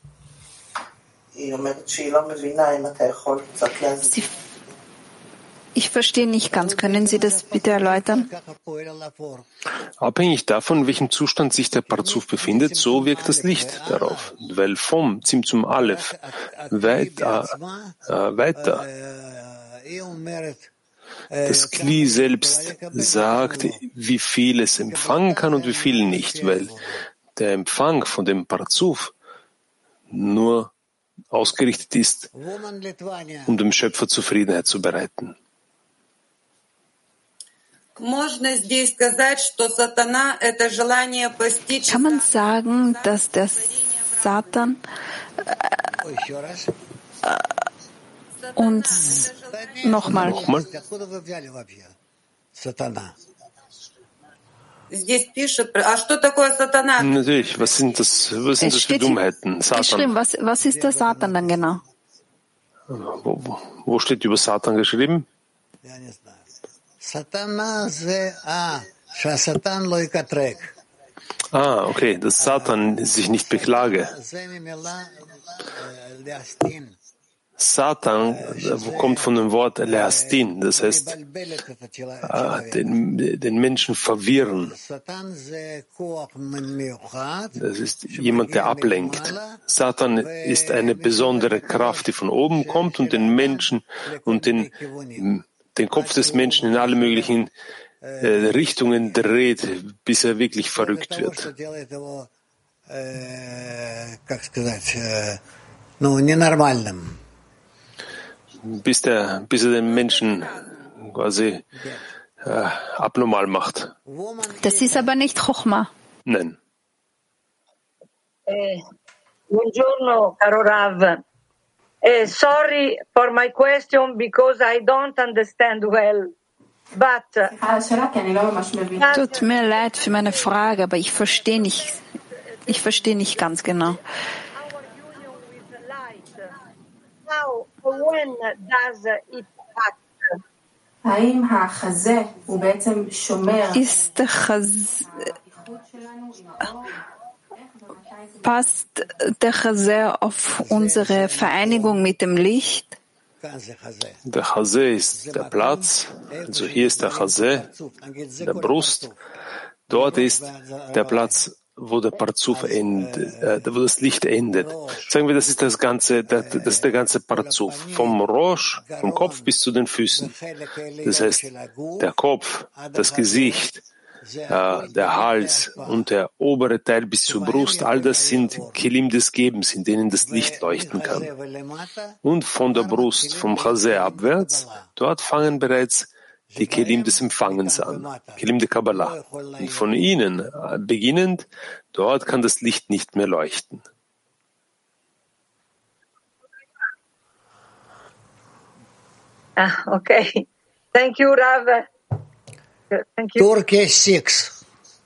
S2: Ich verstehe nicht ganz. Können Sie das bitte erläutern?
S3: Abhängig davon, in welchem Zustand sich der Parzuf befindet, so wirkt das Licht darauf. Weil vom Zimtzum Aleph weiter das Kli selbst sagt, wie viel es empfangen kann und wie viel nicht, weil der Empfang von dem Parzuf nur ausgerichtet ist, um dem Schöpfer Zufriedenheit zu bereiten.
S2: Kann man sagen, dass der Satan uns nochmal.
S3: Natürlich, was sind das für Dummheiten? Satan.
S2: Was ist der Satan dann genau?
S3: Wo steht über Satan geschrieben? Okay, dass Satan sich nicht beklage. Satan kommt von dem Wort Leastin, das heißt, den Menschen verwirren. Das ist jemand, der ablenkt. Satan ist eine besondere Kraft, die von oben kommt und den Menschen und den Kopf des Menschen in alle möglichen Richtungen dreht, bis er wirklich verrückt wird. Bis er den Menschen quasi abnormal macht.
S2: Das ist aber nicht Chochma.
S3: Nein.
S13: Buongiorno, caro Rav. Sorry for my question because I don't understand well. But
S2: Tut mir leid für meine Frage, aber ich verstehe nicht ganz genau.
S13: How, when does it act?
S2: Ist der passt der Chazé auf unsere Vereinigung mit dem Licht?
S3: Der Chazé ist der Platz, also hier ist der Chazé, der Brust. Dort ist der Platz, wo der Parzuf endet, wo das Licht endet. Sagen wir, das ist der ganze Parzuf, vom Rosh, vom Kopf bis zu den Füßen. Das heißt, der Kopf, das Gesicht, der Hals und der obere Teil bis zur Brust, all das sind Kelim des Gebens, in denen das Licht leuchten kann. Und von der Brust, vom Chazé abwärts, dort fangen bereits die Kelim des Empfangens an, Kelim der Kabbalah. Und von ihnen beginnend, dort kann das Licht nicht mehr leuchten.
S13: Okay. Thank you, Rav. Thank you.
S8: Turkey 6.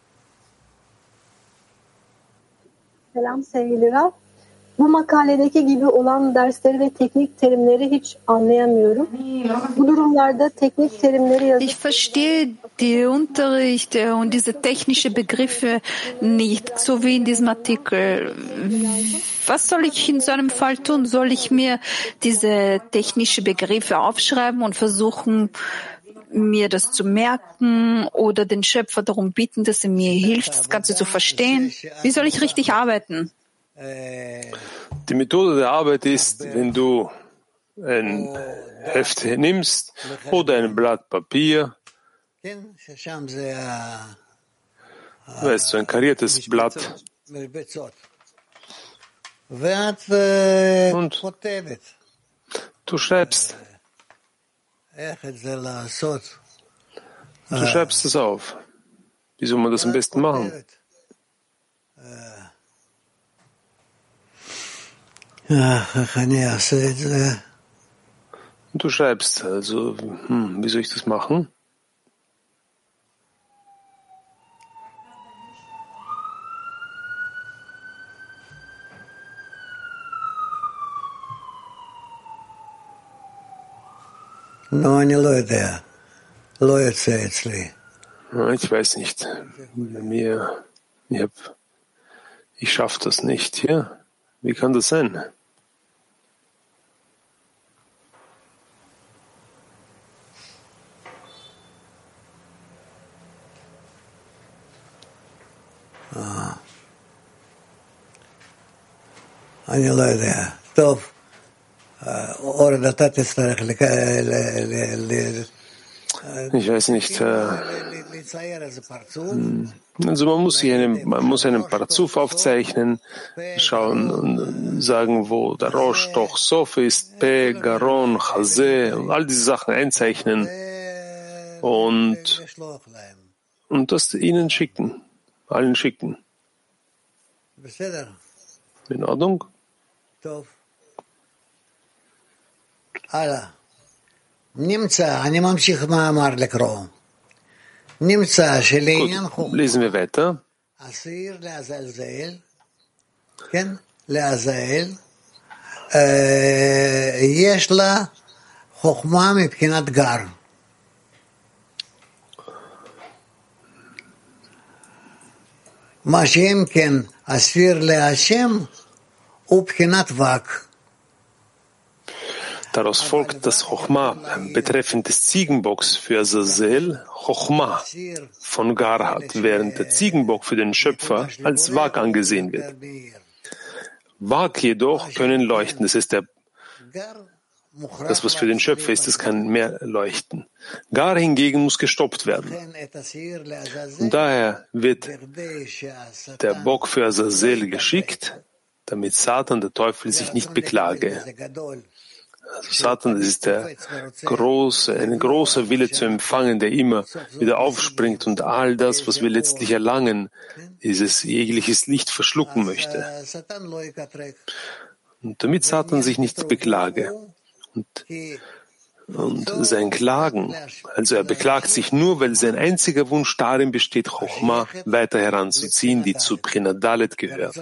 S14: Selam sevgili Rav. Bu makaledeki gibi olan dersleri ve teknik terimleri hiç anlayamıyorum. Bu durumlarda teknik terimleri yazıp...
S2: Ich verstehe die Unterricht und diese technischen Begriffe nicht, so wie in diesem Artikel. Was soll ich in so einem Fall tun? Soll ich mir diese technischen Begriffe aufschreiben und versuchen, mir das zu merken oder den Schöpfer darum bitten, dass er mir hilft, das Ganze zu verstehen? Wie soll ich richtig arbeiten?
S3: Die Methode der Arbeit ist, wenn du ein Heft nimmst oder ein Blatt Papier, weißt du, ein kariertes Blatt, und du schreibst es auf. Wie soll man das am besten machen? Du schreibst also, wie soll ich das machen? Ich weiß nicht. Ich schaffe das nicht hier. Wie kann das sein?
S8: אני לא יודע. טוב, אור, אתה תצטרך
S3: Ich weiß nicht. Also man muss einen Parzuf aufzeichnen, schauen und sagen, wo der Rosh doch Sof ist, Pe, Garon, Chazé, und all diese Sachen einzeichnen und das ihnen schicken, allen schicken. In Ordnung?
S8: הלאה. נמצא, אני ממשיך מאמר לקרוא. נמצא שלעניין אסיר לעזלזל, כן? לעזל, יש לה חוכמה מבחינת גר. מה שאם כן אסיר להשם הוא בחינת וק.
S3: Daraus folgt, dass Chochma betreffend des Ziegenbocks für Azazel Chochma von Gar hat, während der Ziegenbock für den Schöpfer als Wag angesehen wird. Wag jedoch können leuchten, das ist das, was für den Schöpfer ist, das kann mehr leuchten. Gar hingegen muss gestoppt werden. Und daher wird der Bock für Azazel geschickt, damit Satan, der Teufel, sich nicht beklage. Also Satan, das ist ein großer Wille zu empfangen, der immer wieder aufspringt und all das, was wir letztlich erlangen, dieses jegliches Licht verschlucken möchte. Und damit Satan sich nicht beklage. Und sein Klagen, also er beklagt sich nur, weil sein einziger Wunsch darin besteht, Chochma weiter heranzuziehen, die zu Prinadalet gehört.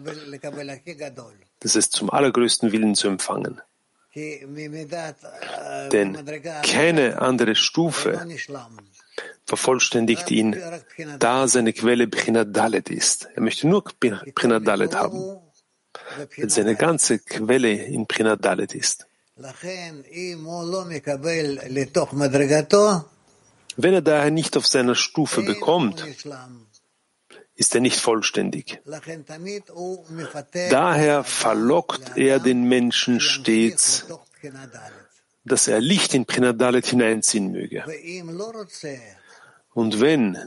S3: Das ist zum allergrößten Willen zu empfangen. Denn keine andere Stufe vervollständigt ihn, da seine Quelle Prinadalet ist. Er möchte nur Prinadalet haben, weil seine ganze Quelle in Prinadalet ist. Wenn er daher nicht auf seiner Stufe bekommt, ist er nicht vollständig. Daher verlockt er den Menschen stets, dass er Licht in Prinadalet hineinziehen möge. Und wenn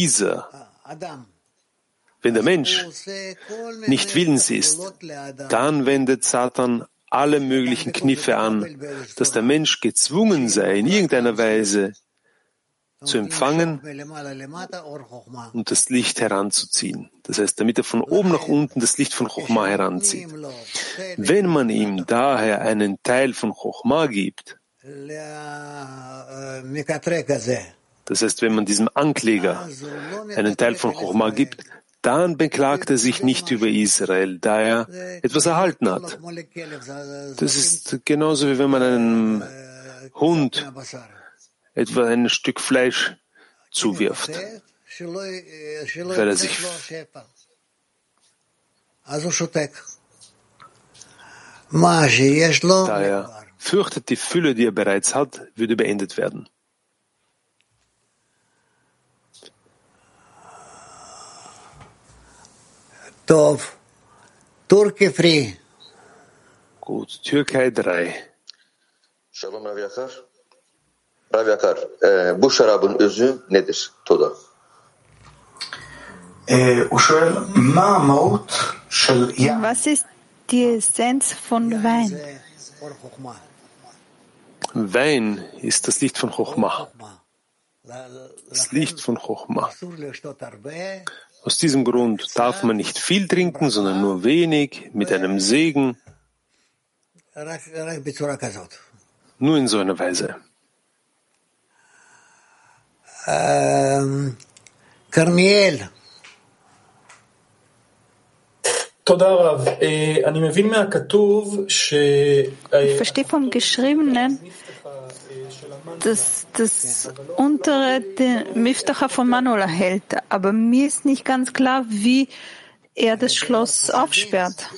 S3: der Mensch nicht willens ist, dann wendet Satan alle möglichen Kniffe an, dass der Mensch gezwungen sei, in irgendeiner Weise zu empfangen und das Licht heranzuziehen. Das heißt, damit er von oben nach unten das Licht von Chochma heranzieht. Wenn man ihm daher einen Teil von Chochma gibt, das heißt, wenn man diesem Ankläger einen Teil von Chochma gibt, dann beklagt er sich nicht über Israel, da er etwas erhalten hat. Das ist genauso, wie wenn man einem Hund etwa ein Stück Fleisch zuwirft, weil er sich da er fürchtet, die Fülle, die er bereits hat, würde beendet werden.
S8: Turkey free.
S3: Gut, Türkei 3.
S15: Shalom Rav Yakar. Rav Yakar, bu şarabın özü nedir? Toda.
S2: Was ist die Essenz von Wein?
S3: Wein ist das Licht von Chochma. Das Licht von Chochma. Aus diesem Grund darf man nicht viel trinken, sondern nur wenig, mit einem Segen. Nur in so einer Weise.
S8: Karmiel.
S2: Ich verstehe vom Geschriebenen, dass das untere den Miftacha von Manuel erhält. Aber mir ist nicht ganz klar, wie er das Schloss aufsperrt.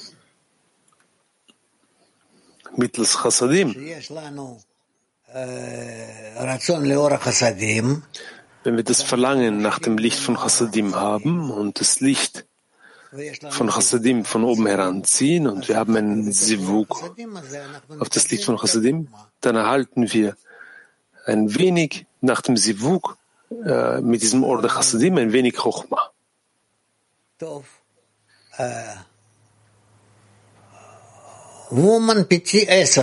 S3: Mittels Chassadim. Wenn wir das Verlangen nach dem Licht von Chassadim haben und das Licht von Chassadim von oben heranziehen und wir haben einen Sivuk auf das Licht von Chassadim, dann erhalten wir ein wenig nach dem Sivuk mit diesem Orde Chassadim ein wenig Chochma.
S8: Woman PT Esser.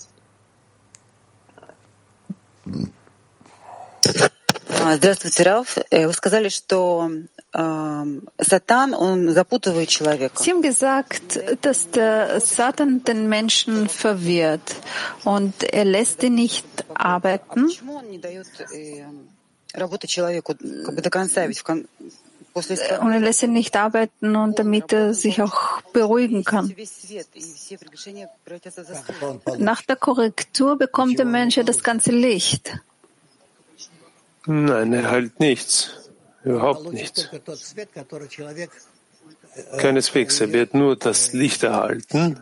S16: Здравствуйте, Раф. Вы сказали, что Satan, он запутывает человека.
S2: Sie haben gesagt, dass der Satan den Menschen verwirrt und er lässt ihn nicht arbeiten.
S16: Почему он не дает работать человеку как бы до конца? Ведь
S2: und er lässt ihn nicht arbeiten und damit er sich auch beruhigen kann. Nach der Korrektur bekommt der Mensch ja das ganze Licht.
S3: Nein, er erhält nichts. Überhaupt nichts. Keineswegs. Er wird nur das Licht erhalten,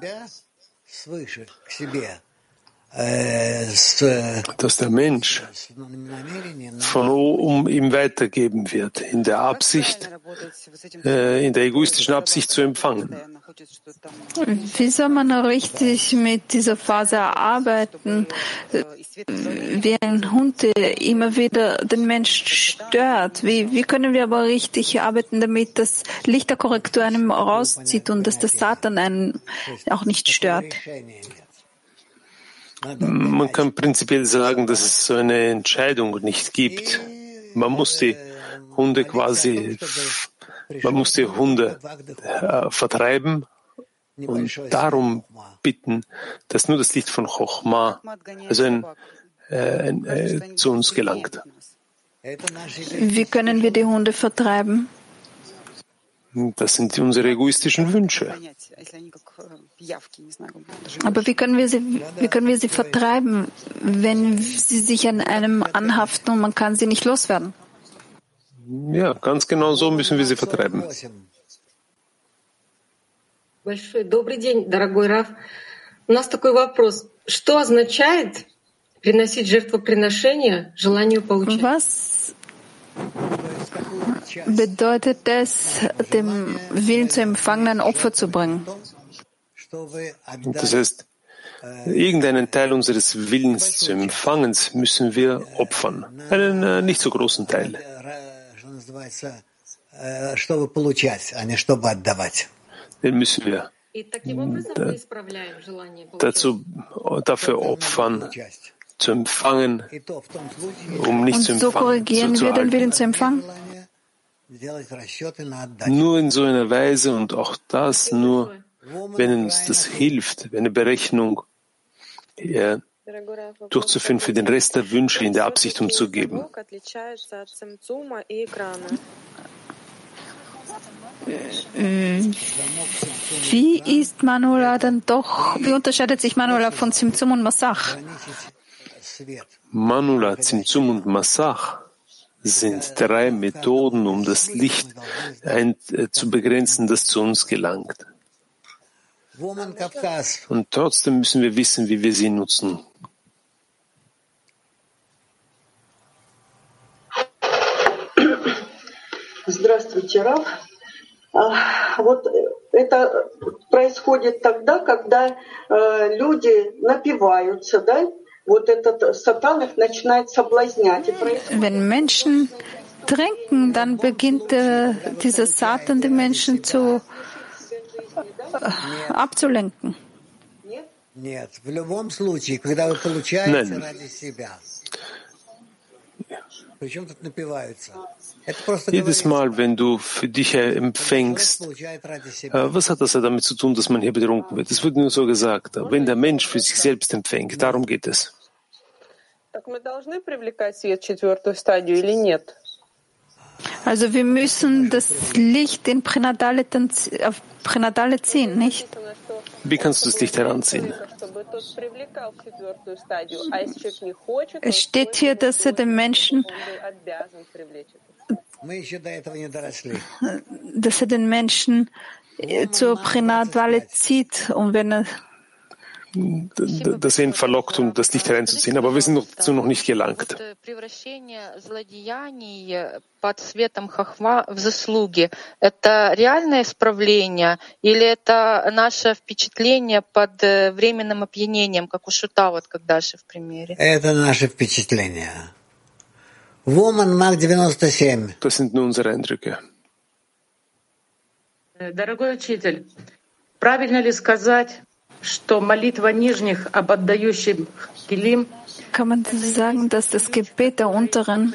S3: dass der Mensch von oben ihm weitergeben wird, in der Absicht, in der egoistischen Absicht zu empfangen.
S2: Wie soll man richtig mit dieser Phase arbeiten, wie ein Hund, der immer wieder den Menschen stört? Wie können wir aber richtig arbeiten, damit das Licht der Korrektur einem rauszieht und dass der Satan einen auch nicht stört?
S3: Man kann prinzipiell sagen, dass es so eine Entscheidung nicht gibt. Man muss die Hunde vertreiben und darum bitten, dass nur das Licht von Chochma, also zu uns gelangt.
S2: Wie können wir die Hunde vertreiben?
S3: Das sind unsere egoistischen Wünsche.
S2: Aber wie können wir sie vertreiben, wenn sie sich an einem anhaften und man kann sie nicht loswerden?
S3: Ja, ganz genau so müssen wir sie vertreiben.
S13: Добрый день, дорогой Раф. У нас такой вопрос. Что означает приносить жертвоприношение желанию получать?
S2: Was bedeutet es, dem Willen zu empfangen, ein Opfer zu bringen?
S3: Das heißt, irgendeinen Teil unseres Willens zu empfangen, müssen wir opfern. Einen nicht so großen Teil. Den müssen wir dafür opfern, zu empfangen, um nicht
S2: Und
S3: zu
S2: so
S3: empfangen,
S2: korrigieren wir den Willen zu empfangen?
S3: Nur in so einer Weise und auch das nur, wenn uns das hilft, eine Berechnung durchzuführen für den Rest der Wünsche in der Absicht umzugeben.
S2: Wie unterscheidet sich Manula von Tzimtzum und Masach?
S3: Manula, Tzimtzum und Masach sind 3 Methoden, um das Licht zu begrenzen, das zu uns gelangt. Und trotzdem müssen wir wissen, wie wir sie nutzen.
S17: Здравствуйте, Рав. Вот это происходит тогда, когда люди напиваются, да? Вот этот Satan их начинает соблазнять.
S2: Wenn Menschen trinken, dann beginnt dieser Satan, die Menschen abzulenken.
S8: Нет, в любом случае, когда вы получаете ради себя. Причем тут напиваются?
S3: Jedes Mal, wenn du für dich empfängst, was hat das damit zu tun, dass man hier betrunken wird? Es wird nur so gesagt, wenn der Mensch für sich selbst empfängt, darum geht es.
S2: Also wir müssen das Licht in Pränatale ziehen, nicht?
S3: Wie kannst du das Licht heranziehen?
S2: Es steht hier, dass er den Menschen zur Pränatale zieht, und wenn er
S3: dass er ihn verlockt, um das Licht hereinzuziehen, aber wir sind dazu noch nicht gelangt.
S18: Под светом хохма в заслуги. Это реальное исправление или это наше впечатление под временным опьянением, как у Шута, вот как Даша в примере?
S8: Это наше впечатление. Woman Mark 97.
S3: Das sind nur unsere Eindrücke.
S6: Дорогой учитель, правильно ли сказать, что молитва нижних об отдающих килим?
S2: Kann man sagen, dass das Gebet der Unteren,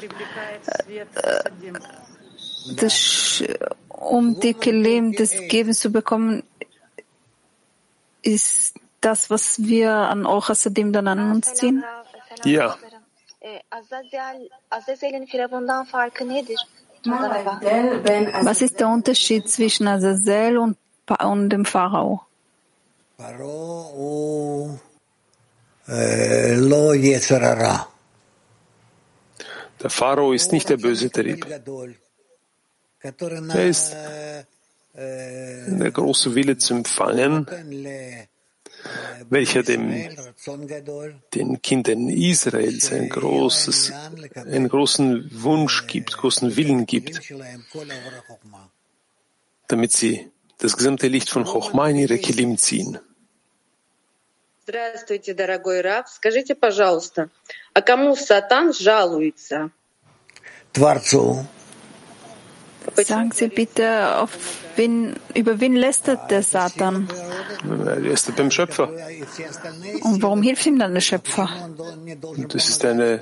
S2: um die Kelim des Gebens zu bekommen, ist das, was wir an Or Hasadim dann an uns ziehen?
S3: Ja.
S2: Was ist der Unterschied zwischen Azazel und dem Pharao?
S3: Der Pharao ist nicht der böse Trieb. Er ist der große Wille zu empfangen, welcher den Kindern Israels einen großen Wunsch gibt, großen Willen gibt, damit sie das gesamte Licht von Chochma in ihre Kelim ziehen.
S19: Здравствуйте, дорогой Рав. Скажите, пожалуйста, а кому Сатан жалуется?
S8: Творцу.
S2: Sagen Sie bitte, über wen lästert der Satan?
S3: Er lästert beim Schöpfer.
S2: Und warum hilft ihm dann der Schöpfer?
S3: Das ist eine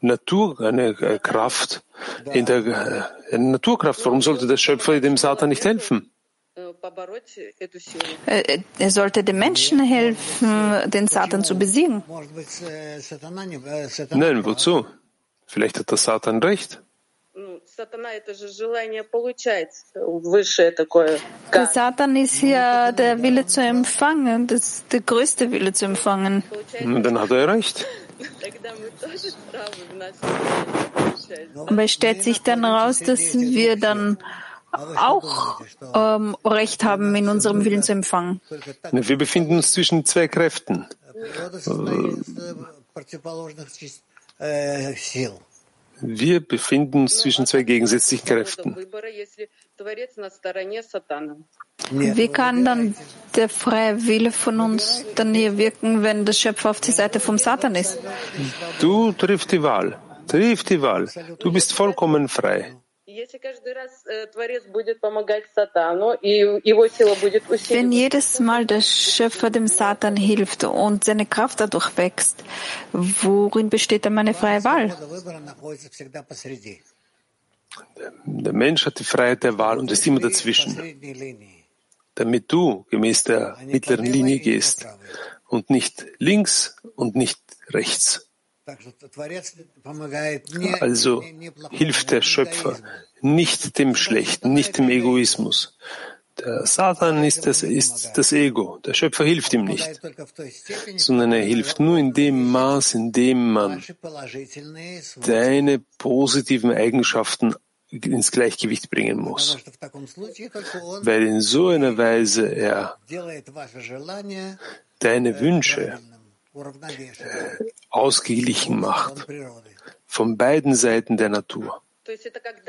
S3: Kraft. Eine Naturkraft. Warum sollte der Schöpfer dem Satan nicht helfen?
S2: Er sollte den Menschen helfen, den Satan zu besiegen.
S3: Nein, wozu? Vielleicht hat der Satan recht.
S2: Der Satan ist ja der Wille zu empfangen, der größte Wille zu empfangen.
S3: Dann hat er recht.
S2: Aber es stellt sich dann heraus, dass wir dann auch Recht haben, in unserem Willen zu empfangen.
S3: Wir befinden uns zwischen 2 Kräften. Wir befinden uns zwischen 2 gegensätzlichen Kräften.
S2: Wie kann dann der freie Wille von uns dann hier wirken, wenn der Schöpfer auf die Seite vom Satan ist?
S3: Du triff die Wahl. Du bist vollkommen frei.
S2: Wenn jedes Mal der Schöpfer dem Satan hilft und seine Kraft dadurch wächst, worin besteht dann meine freie Wahl?
S3: Der Mensch hat die Freiheit der Wahl und ist immer dazwischen, damit du gemäß der mittleren Linie gehst und nicht links und nicht rechts. Also hilft der Schöpfer nicht dem Schlechten, nicht dem Egoismus. Der Satan ist das Ego. Der Schöpfer hilft ihm nicht, sondern er hilft nur in dem Maß, in dem man deine positiven Eigenschaften ins Gleichgewicht bringen muss. Weil in so einer Weise er deine Wünsche ausgeglichen macht von beiden Seiten der Natur.
S2: Es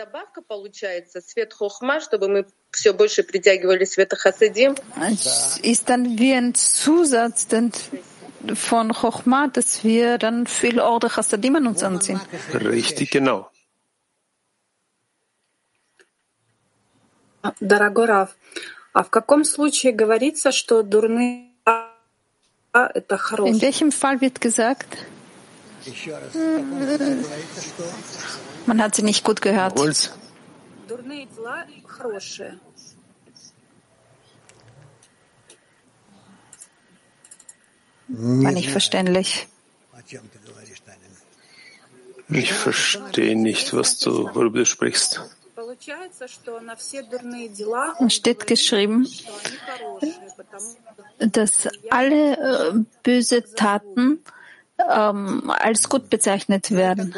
S2: ist dann wie ein Zusatz von Chochma, dass wir dann viel Orde Chassadim an uns anziehen.
S3: Richtig, genau.
S20: Дорогой Рав, а в каком случае говорится, что дурные это хорошие?
S2: In welchem Fall wird gesagt? Man hat sie nicht gut gehört.
S20: Дурные дела хорошие.
S2: War nicht verständlich.
S3: Ich verstehe nicht, worüber du sprichst.
S2: Es steht geschrieben, dass alle böse Taten als gut bezeichnet werden.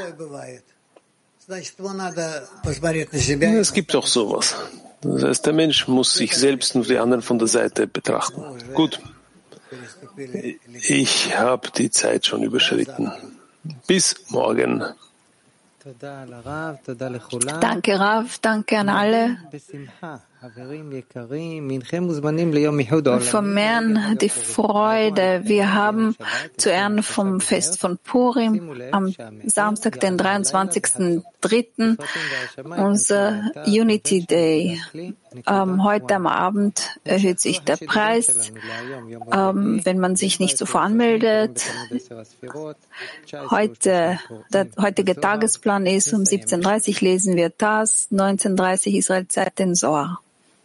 S3: Es gibt auch sowas. Das heißt, der Mensch muss sich selbst und die anderen von der Seite betrachten. Gut. Ich habe die Zeit schon überschritten. Bis morgen.
S2: Danke, Rav. Danke an alle. Vermehren die Freude. Wir haben zu Ehren vom Fest von Purim am Samstag, den 23.03. unser Unity Day. Heute am Abend erhöht sich der Preis, wenn man sich nicht so voranmeldet. Der heutige Tagesplan ist, um 17:30 lesen wir das, 19:30 Israelzeit den Zohar.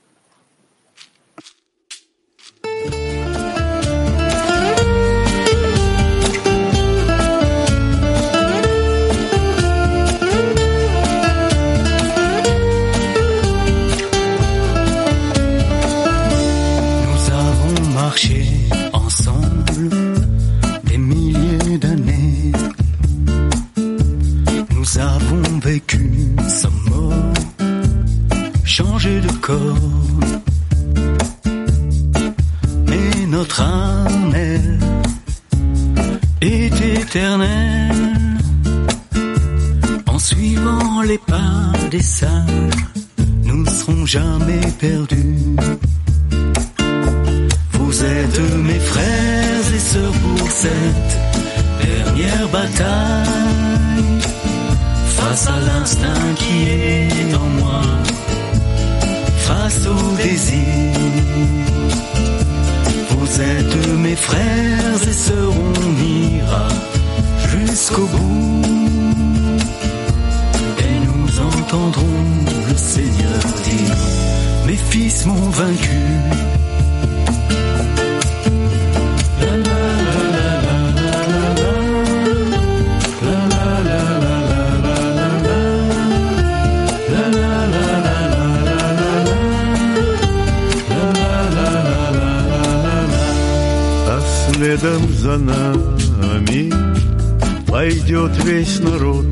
S21: Marcher ensemble des milliers d'années. Nous avons vécu sans mort, changé de corps. Mais notre âme, elle, est éternelle. En suivant les pas des sages, nous ne serons jamais perdus. Vous êtes mes frères et sœurs pour cette dernière bataille. Face à l'instinct qui est en moi, face au désir. Vous êtes mes frères et sœurs, on ira jusqu'au bout. Et nous entendrons le Seigneur dire, mes fils m'ont vaincu.
S22: Следом за нами пойдет весь народ.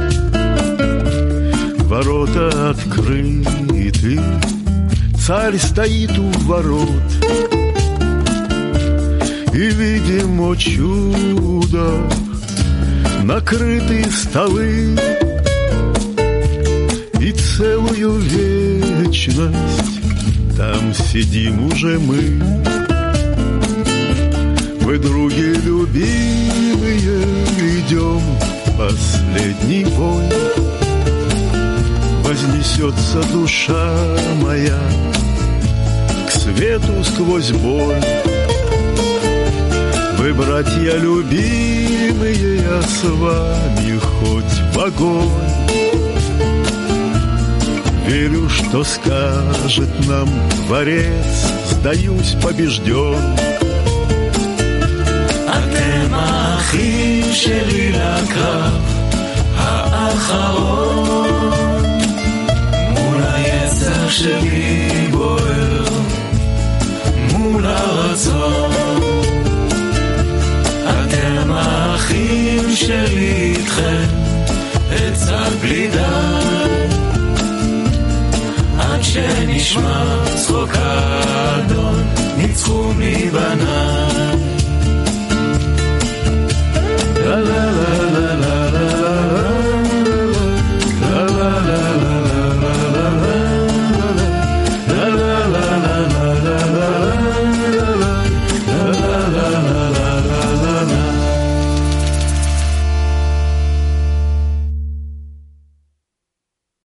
S22: Ворота открыты, царь стоит у ворот. И видим, о чудо, накрыты столы. И целую вечность там сидим уже мы. Мы, други любимые, идем последний бой. вознесется душа моя к свету сквозь боль. Вы, братья любимые, я с вами хоть в огонь. Верю, что скажет нам Творец, сдаюсь побежден.
S21: אתם האחים שלי לקרב האחרון, מול היצר שלי בוער, מול הרצון. אתם האחים שלי איתכם, עצת בלי די, עד שנשמע צחוק האדון, ניצחו מבניי.